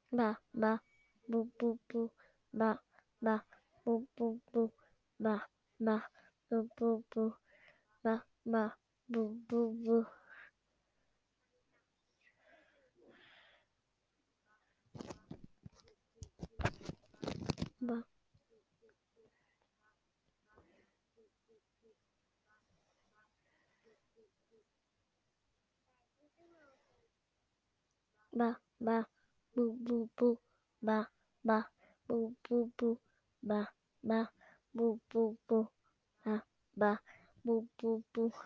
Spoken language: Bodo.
ba ba boo boo boo ba ba boo boo boo ba ba boo boo boo ba ba boo boo boo ba ba ba boo boo boo ba ba boo boo boo ba ba boo boo boo ba ba boo boo boo